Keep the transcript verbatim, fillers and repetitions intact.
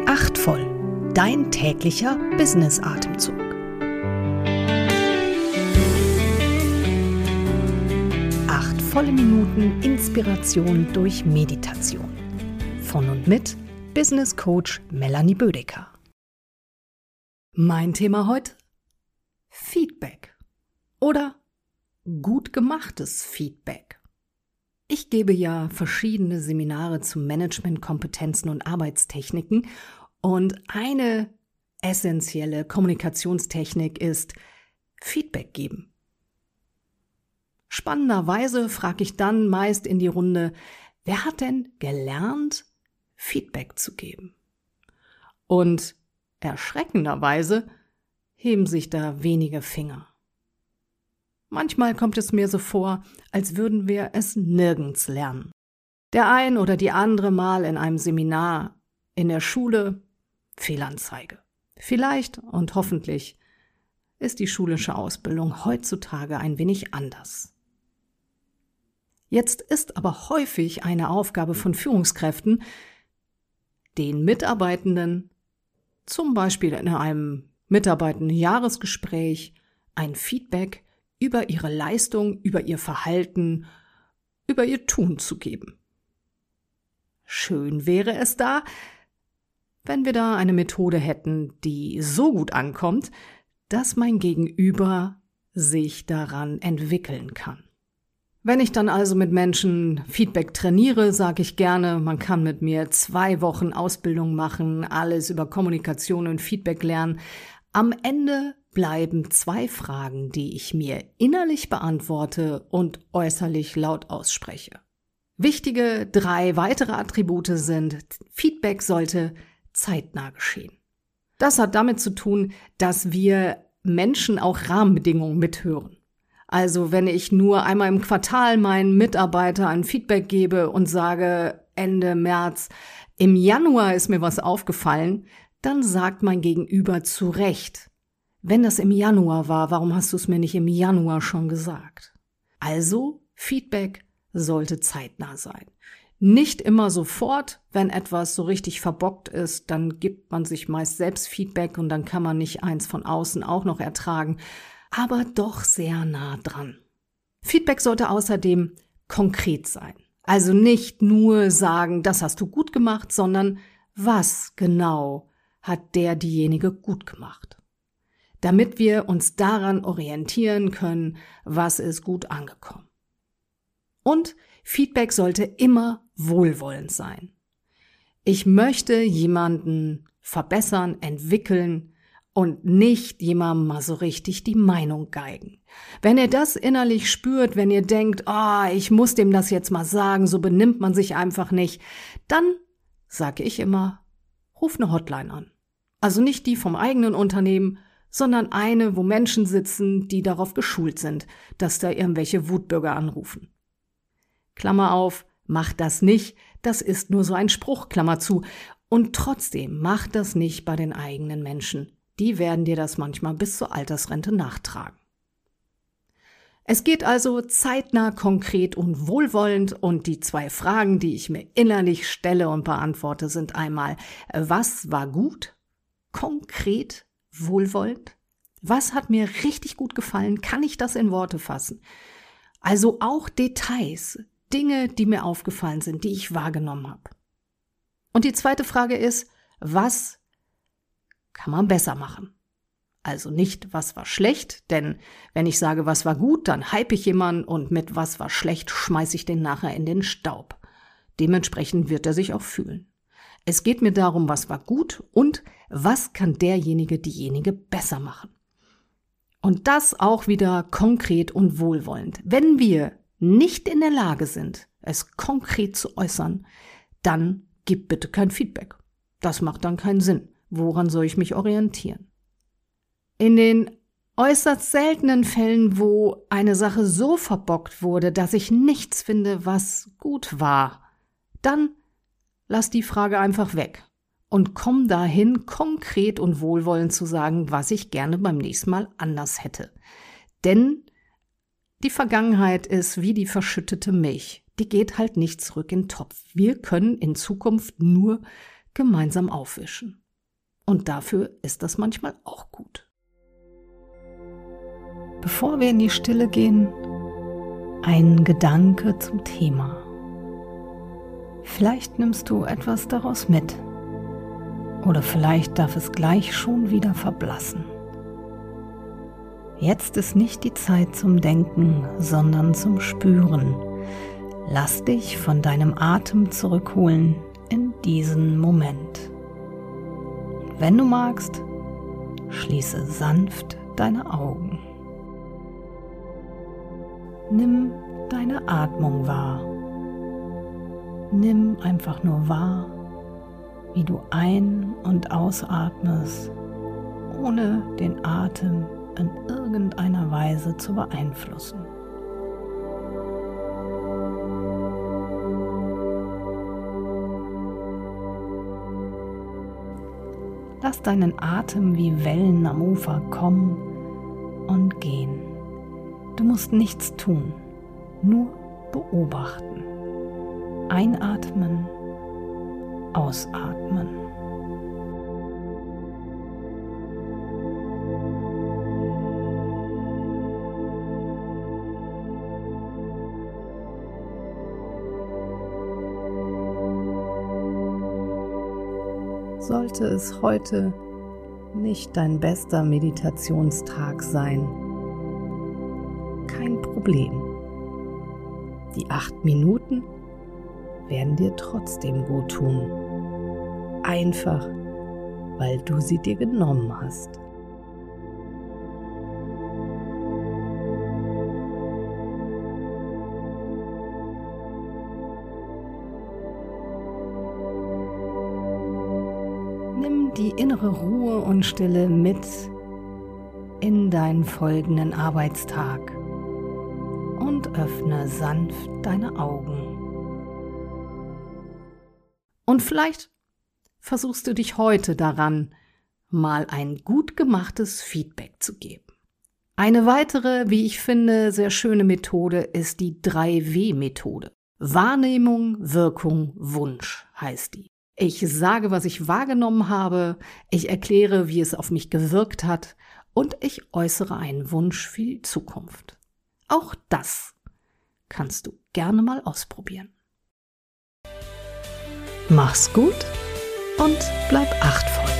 Achtvoll, dein täglicher Business-Atemzug. Acht volle Minuten Inspiration durch Meditation. Von und mit Business Coach Melanie Bödecker. Mein Thema heute: Feedback oder gut gemachtes Feedback. Ich gebe ja verschiedene Seminare zu Managementkompetenzen und Arbeitstechniken und eine essentielle Kommunikationstechnik ist Feedback geben. Spannenderweise frage ich dann meist in die Runde: Wer hat denn gelernt, Feedback zu geben? Und erschreckenderweise heben sich da wenige Finger. Manchmal kommt es mir so vor, als würden wir es nirgends lernen. Der ein oder die andere mal in einem Seminar, in der Schule, Fehlanzeige. Vielleicht und hoffentlich ist die schulische Ausbildung heutzutage ein wenig anders. Jetzt ist aber häufig eine Aufgabe von Führungskräften, den Mitarbeitenden, zum Beispiel in einem Mitarbeitendenjahresgespräch, ein Feedback über ihre Leistung, über ihr Verhalten, über ihr Tun zu geben. Schön wäre es da, wenn wir da eine Methode hätten, die so gut ankommt, dass mein Gegenüber sich daran entwickeln kann. Wenn ich dann also mit Menschen Feedback trainiere, sage ich gerne, man kann mit mir zwei Wochen Ausbildung machen, alles über Kommunikation und Feedback lernen. Am Ende bleiben zwei Fragen, die ich mir innerlich beantworte und äußerlich laut ausspreche. Wichtige drei weitere Attribute sind: Feedback sollte zeitnah geschehen. Das hat damit zu tun, dass wir Menschen auch Rahmenbedingungen mithören. Also wenn ich nur einmal im Quartal meinen Mitarbeiter ein Feedback gebe und sage, Ende März, im Januar ist mir was aufgefallen, dann sagt mein Gegenüber zu Recht: Wenn das im Januar war, warum hast du es mir nicht im Januar schon gesagt? Also, Feedback sollte zeitnah sein. Nicht immer sofort, wenn etwas so richtig verbockt ist, dann gibt man sich meist selbst Feedback und dann kann man nicht eins von außen auch noch ertragen, aber doch sehr nah dran. Feedback sollte außerdem konkret sein. Also nicht nur sagen, das hast du gut gemacht, sondern was genau hat der diejenige gut gemacht, damit wir uns daran orientieren können, was ist gut angekommen. Und Feedback sollte immer wohlwollend sein. Ich möchte jemanden verbessern, entwickeln und nicht jemandem mal so richtig die Meinung geigen. Wenn ihr das innerlich spürt, wenn ihr denkt, ah, oh, ich muss dem das jetzt mal sagen, so benimmt man sich einfach nicht, dann sage ich immer, ruf eine Hotline an. Also nicht die vom eigenen Unternehmen, sondern eine, wo Menschen sitzen, die darauf geschult sind, dass da irgendwelche Wutbürger anrufen. Klammer auf, macht das nicht, das ist nur so ein Spruch, Klammer zu. Und trotzdem, macht das nicht bei den eigenen Menschen. Die werden dir das manchmal bis zur Altersrente nachtragen. Es geht also zeitnah, konkret und wohlwollend, und die zwei Fragen, die ich mir innerlich stelle und beantworte, sind einmal: Was war gut? Konkret, wohlwollend. Was hat mir richtig gut gefallen? Kann ich das in Worte fassen? Also auch Details, Dinge, die mir aufgefallen sind, die ich wahrgenommen habe. Und die zweite Frage ist: Was kann man besser machen? Also nicht, was war schlecht, denn wenn ich sage, was war gut, dann hype ich jemanden, und mit was war schlecht schmeiße ich den nachher in den Staub. Dementsprechend wird er sich auch fühlen. Es geht mir darum, was war gut und was kann derjenige, diejenige besser machen. Und das auch wieder konkret und wohlwollend. Wenn wir nicht in der Lage sind, es konkret zu äußern, dann gib bitte kein Feedback. Das macht dann keinen Sinn. Woran soll ich mich orientieren? In den äußerst seltenen Fällen, wo eine Sache so verbockt wurde, dass ich nichts finde, was gut war, dann lass die Frage einfach weg und komm dahin, konkret und wohlwollend zu sagen, was ich gerne beim nächsten Mal anders hätte. Denn die Vergangenheit ist wie die verschüttete Milch. Die geht halt nicht zurück in den Topf. Wir können in Zukunft nur gemeinsam aufwischen. Und dafür ist das manchmal auch gut. Bevor wir in die Stille gehen, ein Gedanke zum Thema. Vielleicht nimmst du etwas daraus mit. Oder vielleicht darf es gleich schon wieder verblassen. Jetzt ist nicht die Zeit zum Denken, sondern zum Spüren. Lass dich von deinem Atem zurückholen in diesen Moment. Wenn du magst, schließe sanft deine Augen. Nimm deine Atmung wahr. Nimm einfach nur wahr, wie du ein- und ausatmest, ohne den Atem in irgendeiner Weise zu beeinflussen. Lass deinen Atem wie Wellen am Ufer kommen und gehen. Du musst nichts tun, nur beobachten. Einatmen, ausatmen. Sollte es heute nicht dein bester Meditationstag sein, kein Problem. Die acht Minuten werden dir trotzdem gut tun. Einfach, weil du sie dir genommen hast. Nimm die innere Ruhe und Stille mit in deinen folgenden Arbeitstag und öffne sanft deine Augen. Und vielleicht versuchst du dich heute daran, mal ein gut gemachtes Feedback zu geben. Eine weitere, wie ich finde, sehr schöne Methode ist die drei W Methode. Wahrnehmung, Wirkung, Wunsch heißt die. Ich sage, was ich wahrgenommen habe, ich erkläre, wie es auf mich gewirkt hat und ich äußere einen Wunsch für die Zukunft. Auch das kannst du gerne mal ausprobieren. Mach's gut und bleib achtvoll.